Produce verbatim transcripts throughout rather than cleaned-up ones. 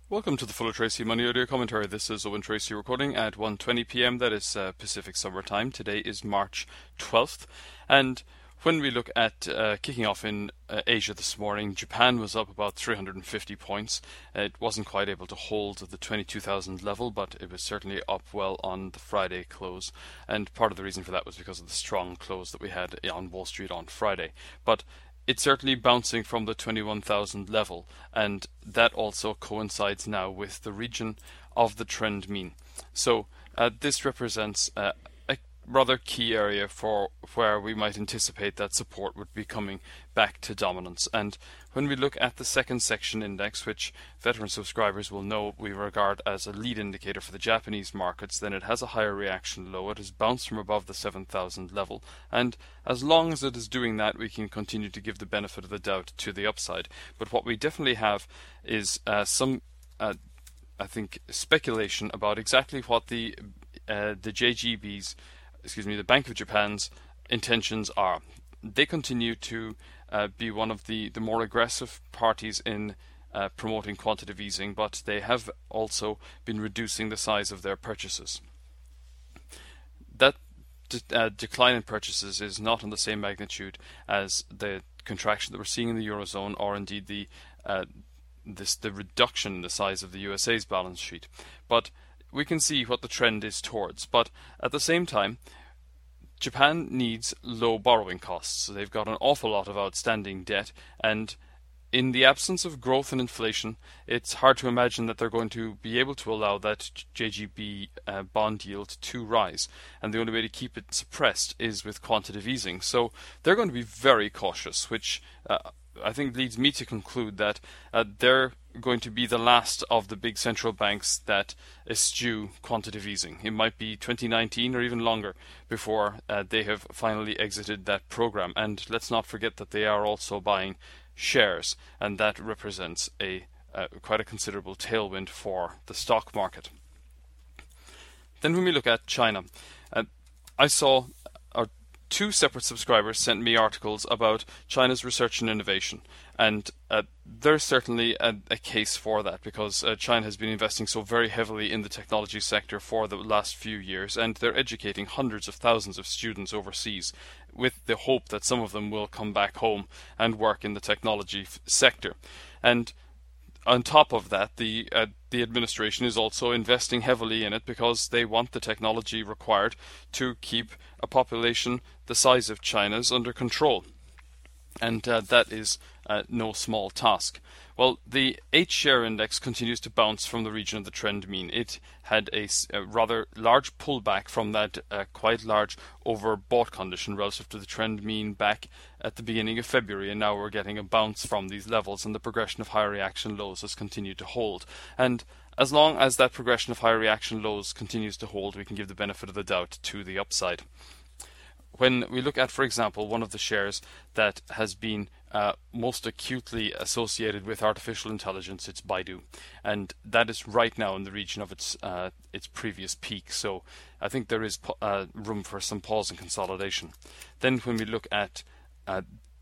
Welcome to the Fuller Tracy Money Audio Commentary. This is Owen Tracy recording at one twenty p m. That is uh, Pacific Summer Time. Today is March twelfth. And when we look at uh, kicking off in uh, Asia this morning, Japan was up about three hundred fifty points. It wasn't quite able to hold the twenty-two thousand level, but it was certainly up well on the Friday close. And part of the reason for that was because of the strong close that we had on Wall Street on Friday. But it's certainly bouncing from the twenty-one thousand level, and that also coincides now with the region of the trend mean. So uh, this represents uh, a rather key area for where we might anticipate that support would be coming back to dominance. And when we look at the second section index, which veteran subscribers will know we regard as a lead indicator for the Japanese markets, then it has a higher reaction low. It has bounced from above the seven thousand level, and as long as it is doing that, we can continue to give the benefit of the doubt to the upside. But what we definitely have is uh, some uh, I think speculation about exactly what the uh, the J G B's excuse me the Bank of Japan's intentions are. They continue to uh, be one of the, the more aggressive parties in uh, promoting quantitative easing, but they have also been reducing the size of their purchases. That de uh, decline in purchases is not on the same magnitude as the contraction that we're seeing in the Eurozone, or indeed the uh, this the reduction in the size of the U S A's balance sheet. But we can see what the trend is towards. But at the same time, Japan needs low borrowing costs. So they've got an awful lot of outstanding debt, and in the absence of growth and inflation, it's hard to imagine that they're going to be able to allow that J G B uh, bond yield to rise. And the only way to keep it suppressed is with quantitative easing. So they're going to be very cautious, which uh, I think leads me to conclude that uh, they're going to be the last of the big central banks that eschew quantitative easing. It might be twenty nineteen or even longer before uh, they have finally exited that program. And let's not forget that they are also buying shares, and that represents a uh, quite a considerable tailwind for the stock market. Then when we look at China, uh, I saw uh, two separate subscribers sent me articles about China's research and innovation, and uh, there's certainly a, a case for that, because uh, China has been investing so very heavily in the technology sector for the last few years, and they're educating hundreds of thousands of students overseas with the hope that some of them will come back home and work in the technology sector. And on top of that, the uh, the administration is also investing heavily in it because they want the technology required to keep a population the size of China's under control. And uh, that is uh, no small task. Well, the H-share index continues to bounce from the region of the trend mean. It had a, a rather large pullback from that uh, quite large overbought condition relative to the trend mean back at the beginning of February, and now we're getting a bounce from these levels, and the progression of higher reaction lows has continued to hold. And as long as that progression of higher reaction lows continues to hold, we can give the benefit of the doubt to the upside. When we look at, for example, one of the shares that has been uh, most acutely associated with artificial intelligence, it's Baidu, and that is right now in the region of its uh, its previous peak. So I think there is uh, room for some pause and consolidation. Then when we look at, uh,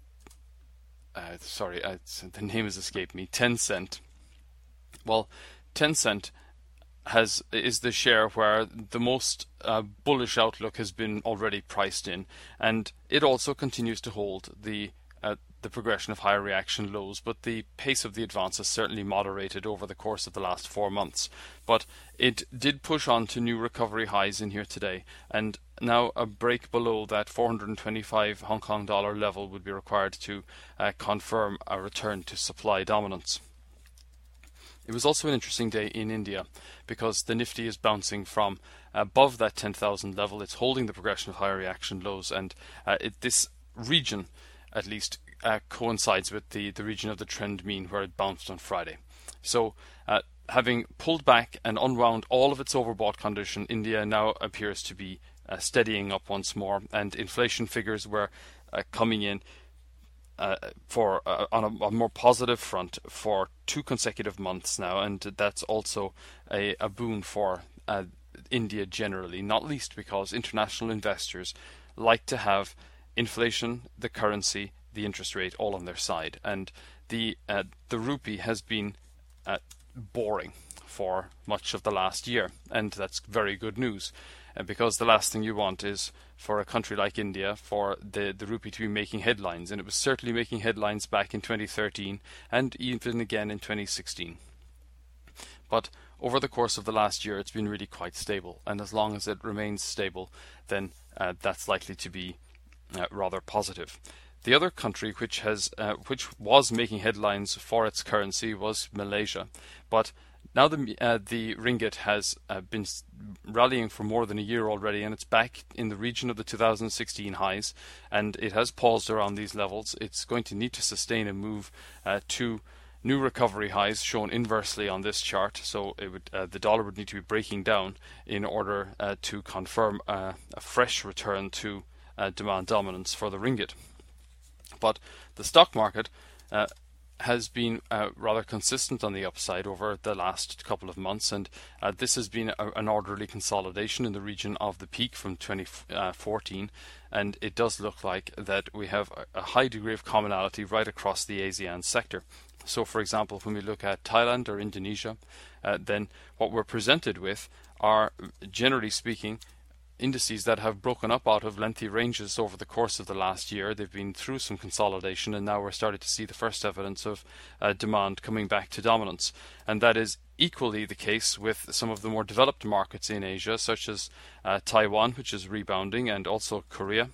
uh, sorry, uh, the name has escaped me, Tencent. Well, Tencent has is the share where the most uh, bullish outlook has been already priced in, and it also continues to hold the uh, the progression of higher reaction lows, but the pace of the advance has certainly moderated over the course of the last four months. But it did push on to new recovery highs in here today, and now a break below that four hundred twenty-five Hong Kong dollar level would be required to uh, confirm a return to supply dominance. It was also an interesting day in India because the Nifty is bouncing from above that ten thousand level. It's holding the progression of higher reaction lows, and uh, it, this region, at least, uh, coincides with the, the region of the trend mean where it bounced on Friday. So, uh, having pulled back and unwound all of its overbought condition, India now appears to be uh, steadying up once more, and inflation figures were uh, coming in Uh, for uh, on a, a more positive front for two consecutive months now, and that's also a, a boon for uh, India generally, not least because international investors like to have inflation, the currency, the interest rate all on their side, and the uh, the rupee has been uh, boring for much of the last year, and that's very good news. Uh, because the last thing you want is for a country like India for the, the rupee to be making headlines, and it was certainly making headlines back in twenty thirteen and even again in twenty sixteen. But over the course of the last year it's been really quite stable, and as long as it remains stable, then uh, that's likely to be uh, rather positive. The other country which has uh, which was making headlines for its currency was Malaysia, but now the uh, the ringgit has uh, been rallying for more than a year already, and it's back in the region of the two thousand sixteen highs, and it has paused around these levels. It's going to need to sustain a move uh, to new recovery highs shown inversely on this chart. So it would uh, the dollar would need to be breaking down in order uh, to confirm uh, a fresh return to uh, demand dominance for the ringgit. But the stock market uh, has been uh, rather consistent on the upside over the last couple of months, and uh, this has been a, an orderly consolidation in the region of the peak from twenty fourteen, and it does look like that we have a, a high degree of commonality right across the ASEAN sector. So for example, when we look at Thailand or Indonesia, uh, then what we're presented with are, generally speaking, indices that have broken up out of lengthy ranges over the course of the last year. They've been through some consolidation, and now we're starting to see the first evidence of uh, demand coming back to dominance. And that is equally the case with some of the more developed markets in Asia, such as uh, Taiwan, which is rebounding, and also Korea,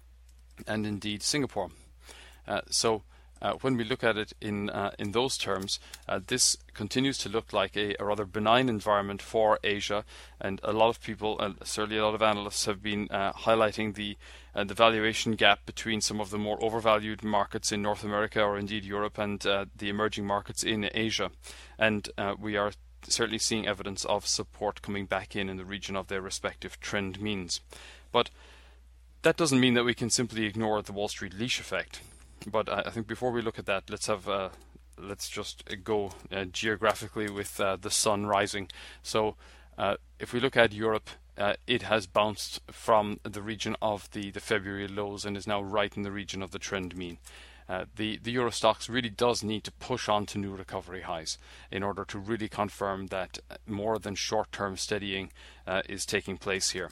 and indeed Singapore. Uh, so Uh, when we look at it in uh, in those terms, uh, this continues to look like a, a rather benign environment for Asia, and a lot of people, and certainly a lot of analysts, have been uh, highlighting the uh, the valuation gap between some of the more overvalued markets in North America or indeed Europe and uh, the emerging markets in Asia, and uh, we are certainly seeing evidence of support coming back in in the region of their respective trend means. But that doesn't mean that we can simply ignore the Wall Street leash effect. But I think before we look at that, let's have uh, let's just go uh, geographically with uh, the sun rising. So uh, if we look at Europe, uh, it has bounced from the region of the, the February lows and is now right in the region of the trend mean. Uh, the, the Euro Stoxx really does need to push on to new recovery highs in order to really confirm that more than short-term steadying uh, is taking place here.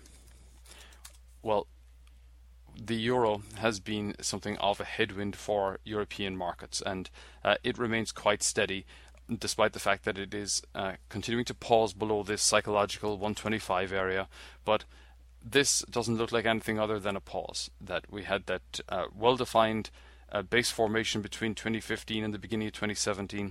Well, the euro has been something of a headwind for European markets, and uh, it remains quite steady despite the fact that it is uh, continuing to pause below this psychological one twenty-five area. But this doesn't look like anything other than a pause. That we had that uh, well-defined uh, base formation between twenty fifteen and the beginning of twenty seventeen.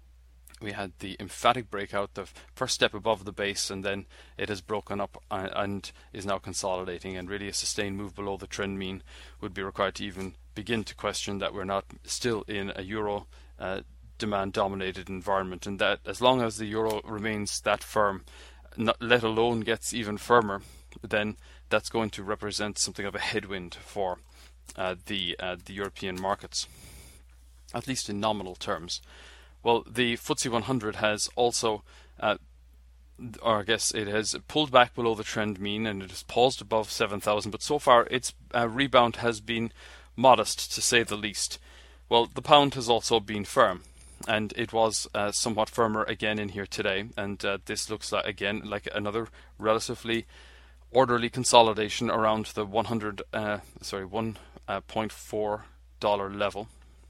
We had the emphatic breakout, the first step above the base, and then it has broken up and is now consolidating, and really a sustained move below the trend mean would be required to even begin to question that we're not still in a euro uh, demand dominated environment, and that as long as the euro remains that firm, not, let alone gets even firmer, then that's going to represent something of a headwind for uh, the uh, the European markets, at least in nominal terms. Well, the F T S E one hundred has also, uh, or I guess it has pulled back below the trend mean, and it has paused above seven thousand, but so far its uh, rebound has been modest, to say the least. Well, the pound has also been firm, and it was uh, somewhat firmer again in here today, and uh, this looks like, again, like another relatively orderly consolidation around the one hundred, uh, sorry, one point four dollar level.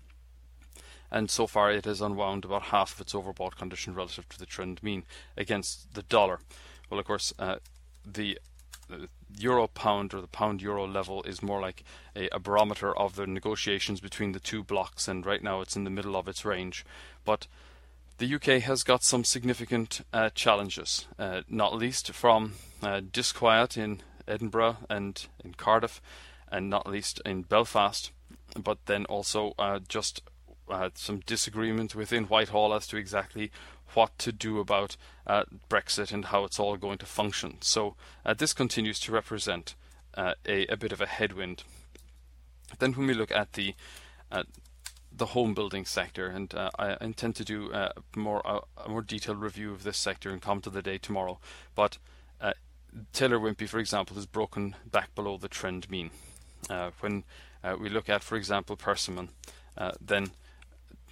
And so far it has unwound about half of its overbought condition relative to the trend mean against the dollar. Well, of course, uh, the uh, euro pound or the pound euro level is more like a, a barometer of the negotiations between the two blocks, and right now it's in the middle of its range. But the U K has got some significant uh, challenges, uh, not least from uh, disquiet in Edinburgh and in Cardiff, and not least in Belfast, but then also uh, just Uh, some disagreement within Whitehall as to exactly what to do about uh, Brexit and how it's all going to function. So uh, this continues to represent uh, a, a bit of a headwind. Then when we look at the uh, the home building sector, and uh, I intend to do uh, more uh, a more detailed review of this sector and come to the day tomorrow, but uh, Taylor Wimpey, for example, has broken back below the trend mean. Uh, when uh, we look at, for example, Persimmon, uh, then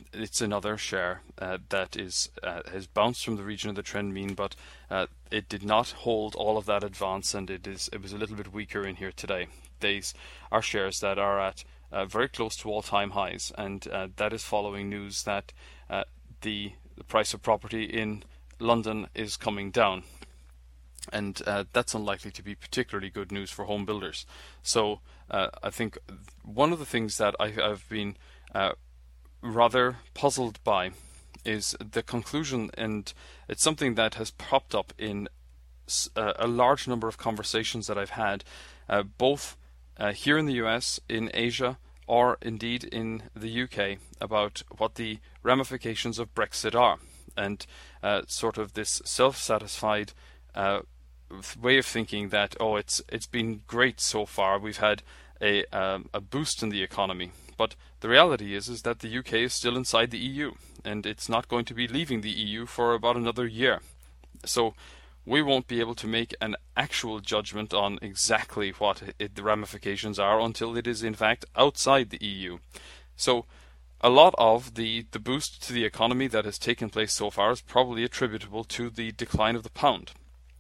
it's another share uh, that is uh, has bounced from the region of the trend mean, but uh, it did not hold all of that advance, and it is it was a little bit weaker in here today. These are shares that are at uh, very close to all-time highs, and uh, that is following news that uh, the, the price of property in London is coming down, and uh, that's unlikely to be particularly good news for home builders. So uh, I think one of the things that I, I've been uh, rather puzzled by is the conclusion, and it's something that has popped up in a, a large number of conversations that I've had, uh, both uh, here in the U S, in Asia, or indeed in the U K, about what the ramifications of Brexit are, and uh, sort of this self-satisfied uh, way of thinking that, oh, it's it's been great so far, we've had a um, a boost in the economy. But the reality is is that the U K is still inside the E U, and it's not going to be leaving the E U for about another year. So we won't be able to make an actual judgment on exactly what it, the ramifications are until it is in fact outside the E U. So a lot of the, the boost to the economy that has taken place so far is probably attributable to the decline of the pound.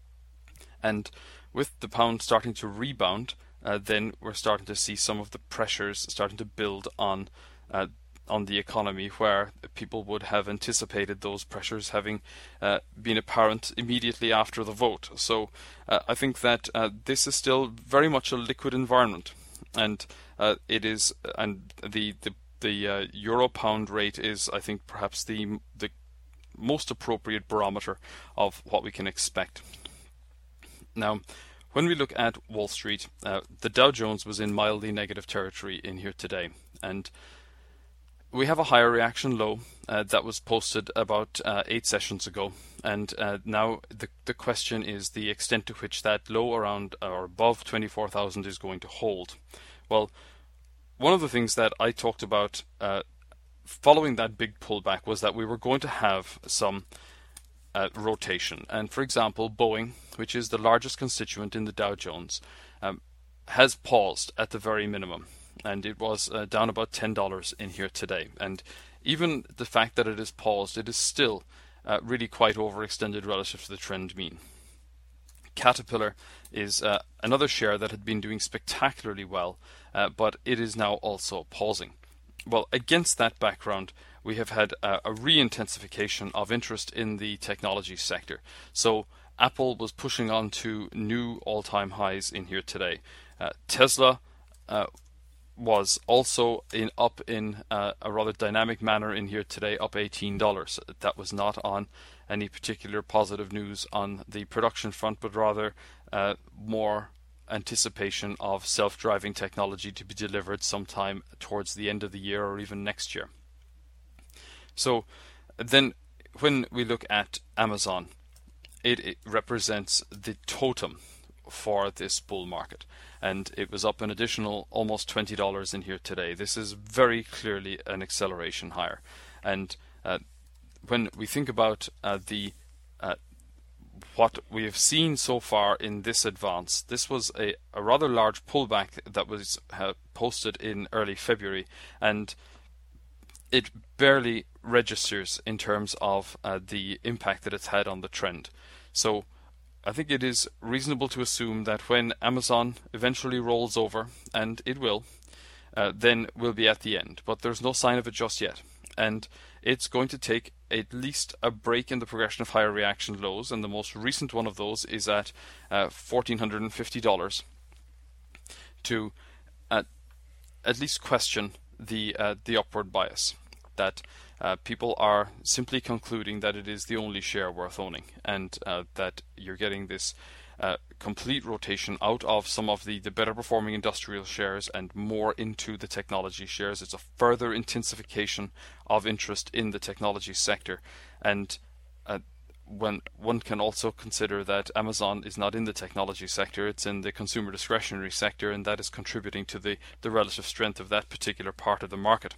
And with the pound starting to rebound, uh, then we're starting to see some of the pressures starting to build on uh, on the economy, where people would have anticipated those pressures having uh, been apparent immediately after the vote. So uh, I think that uh, this is still very much a liquid environment, and uh, it is, and the the the uh, euro pound rate is, I think, perhaps the the most appropriate barometer of what we can expect. Now, when we look at Wall Street, uh, the Dow Jones was in mildly negative territory in here today, and we have a higher reaction low uh, that was posted about uh, eight sessions ago, and uh, now the the question is the extent to which that low around or above twenty-four thousand is going to hold. Well, one of the things that I talked about uh, following that big pullback was that we were going to have some uh, rotation, and for example, Boeing, which is the largest constituent in the Dow Jones, um, has paused at the very minimum. And it was uh, down about ten dollars in here today. And even the fact that it is paused, it is still uh, really quite overextended relative to the trend mean. Caterpillar is uh, another share that had been doing spectacularly well, uh, but it is now also pausing. Well, against that background, we have had a, a re-intensification of interest in the technology sector. So Apple was pushing on to new all-time highs in here today. Uh, Tesla uh, was also in up in uh, a rather dynamic manner in here today, up eighteen dollars. That was not on any particular positive news on the production front, but rather uh, more anticipation of self-driving technology to be delivered sometime towards the end of the year or even next year. So then when we look at Amazon, it, it represents the totem for this bull market, and it was up an additional almost twenty dollars in here today. This is very clearly an acceleration higher, and uh, when we think about uh, the uh, what we have seen so far in this advance, this was a, a rather large pullback that was uh, posted in early February, and it barely registers in terms of uh, the impact that it's had on the trend. So I think it is reasonable to assume that when Amazon eventually rolls over, and it will, uh, then we'll be at the end. But there's no sign of it just yet. And it's going to take at least a break in the progression of higher reaction lows, and the most recent one of those is at uh, one thousand four hundred fifty dollars to uh, at least question the uh, the upward bias, that uh, people are simply concluding that it is the only share worth owning, and uh, that you're getting this uh, complete rotation out of some of the, the better performing industrial shares and more into the technology shares. It's a further intensification of interest in the technology sector, and uh, when one can also consider that Amazon is not in the technology sector, it's in the consumer discretionary sector, and that is contributing to the, the relative strength of that particular part of the market.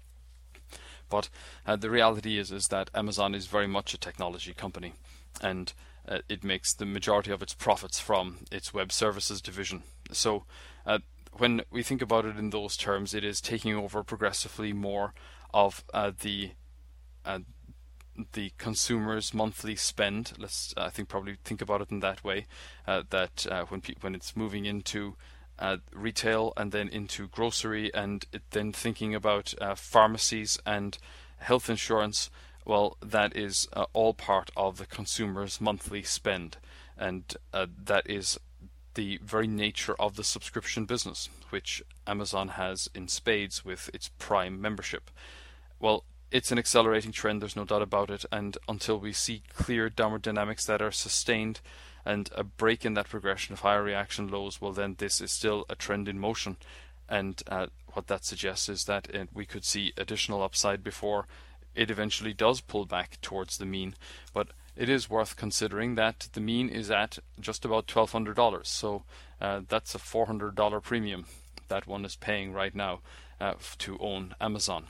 But uh, the reality is is that Amazon is very much a technology company, and uh, it makes the majority of its profits from its web services division. So uh, when we think about it in those terms, it is taking over progressively more of uh, the uh, the consumer's monthly spend. Let's I think probably think about it in that way. Uh, that uh, when pe- when it's moving into uh, retail and then into grocery and it, then thinking about uh, pharmacies and health insurance, well, that is uh, all part of the consumer's monthly spend, and uh, that is the very nature of the subscription business, which Amazon has in spades with its Prime membership. Well, it's an accelerating trend, there's no doubt about it, and until we see clear downward dynamics that are sustained and a break in that progression of higher reaction lows, well then this is still a trend in motion, and uh, what that suggests is that it, we could see additional upside before it eventually does pull back towards the mean. But it is worth considering that the mean is at just about twelve hundred dollars, so uh, that's a four hundred dollars premium that one is paying right now uh, to own Amazon.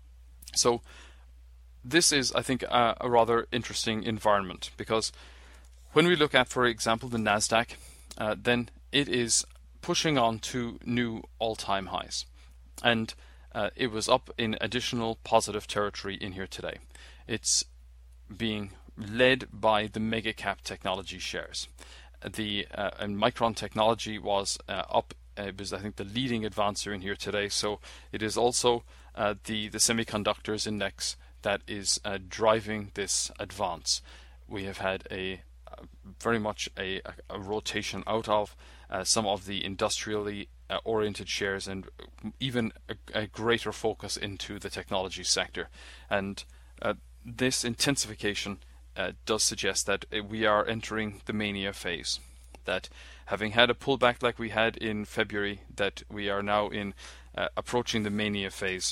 So this is, I think, a, a rather interesting environment, because when we look at, for example, the Nasdaq, uh, then it is pushing on to new all-time highs, and uh, it was up in additional positive territory in here today. It's being led by the mega cap technology shares. The uh, and Micron Technology was uh, up. It was, I think, the leading advancer in here today. So it is also uh, the the semiconductors index that is uh, driving this advance. We have had a uh, very much a, a, a rotation out of uh, some of the industrially uh, oriented shares, and even a, a greater focus into the technology sector. And uh, this intensification uh, does suggest that we are entering the mania phase. That having had a pullback like we had in February, that we are now in uh, approaching the mania phase.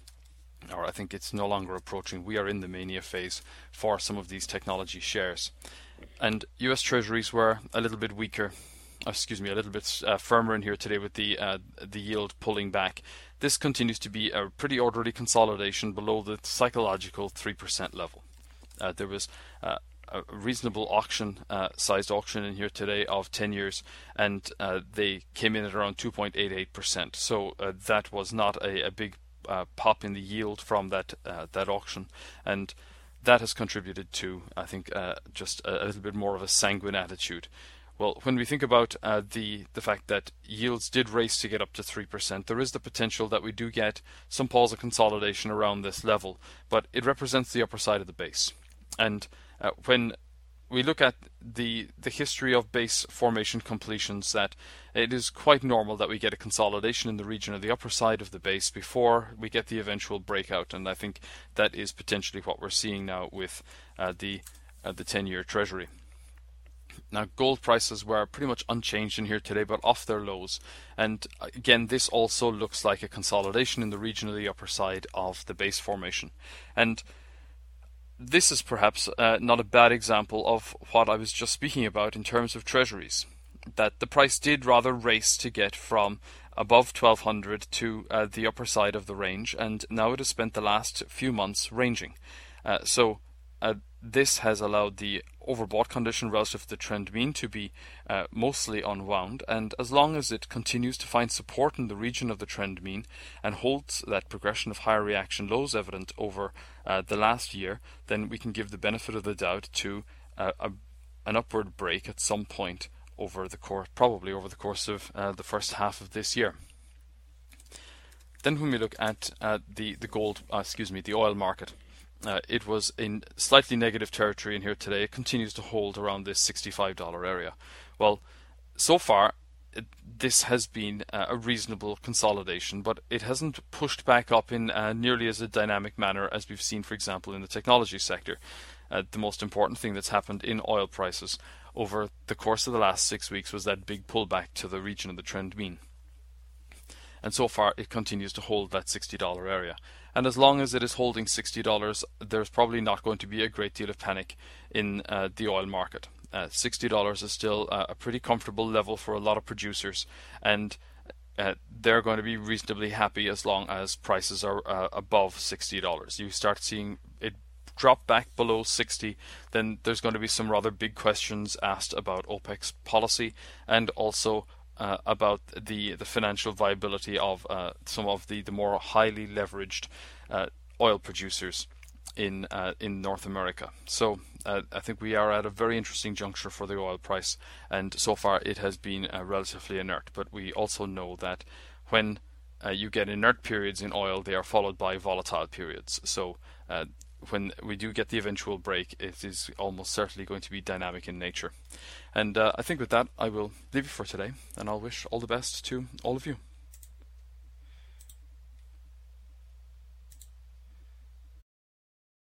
Or I think it's no longer approaching, we are in the mania phase for some of these technology shares. And U S Treasuries were a little bit weaker, excuse me, a little bit uh, firmer in here today with the uh, the yield pulling back. This continues to be a pretty orderly consolidation below the psychological three percent level. Uh, there was uh, a reasonable auction, uh, sized auction in here today of ten years, and uh, they came in at around two point eight eight percent. So uh, that was not a, a big uh, pop in the yield from that uh, that auction, and that has contributed to, I think, uh, just a, a little bit more of a sanguine attitude. Well, when we think about uh, the the fact that yields did race to get up to three percent, there is the potential that we do get some pause of consolidation around this level, but it represents the upper side of the base. And uh, when we look at the the history of base formation completions, that it is quite normal that we get a consolidation in the region of the upper side of the base before we get the eventual breakout, and I think that is potentially what we're seeing now with uh, the uh, the ten-year Treasury. Now, gold prices were pretty much unchanged in here today, but off their lows, and again this also looks like a consolidation in the region of the upper side of the base formation. And this is perhaps uh, not a bad example of what I was just speaking about in terms of treasuries, that the price did rather race to get from above twelve hundred to uh, the upper side of the range, and now it has spent the last few months ranging. Uh, so uh, this has allowed the overbought condition relative to the trend mean to be uh, mostly unwound, and as long as it continues to find support in the region of the trend mean and holds that progression of higher reaction lows evident over uh, the last year, then we can give the benefit of the doubt to uh, a, an upward break at some point over the course, probably over the course of uh, the first half of this year. Then when we look at uh, the the gold, uh, excuse me, the oil market, uh, it was in slightly negative territory in here today. It continues to hold around this sixty-five dollar area. Well, so far it, this has been uh, a reasonable consolidation, but it hasn't pushed back up in uh, nearly as a dynamic manner as we've seen, for example, in the technology sector. Uh, the most important thing that's happened in oil prices over the course of the last six weeks was that big pullback to the region of the trend mean. And so far it continues to hold that sixty dollar area. And as long as it is holding sixty dollars, there's probably not going to be a great deal of panic in uh, the oil market. Uh, sixty dollars is still uh, a pretty comfortable level for a lot of producers, and uh, they're going to be reasonably happy as long as prices are uh, above sixty dollars. You start seeing it drop back below sixty, then there's going to be some rather big questions asked about OPEC's policy, and also uh, about the the financial viability of uh, some of the, the more highly leveraged uh, oil producers in uh, in North America. So uh, I think we are at a very interesting juncture for the oil price, and so far it has been uh, relatively inert. But we also know that when uh, you get inert periods in oil, they are followed by volatile periods. So uh, when we do get the eventual break, it is almost certainly going to be dynamic in nature. And uh, I think with that, I will leave you for today, and I'll wish all the best to all of you.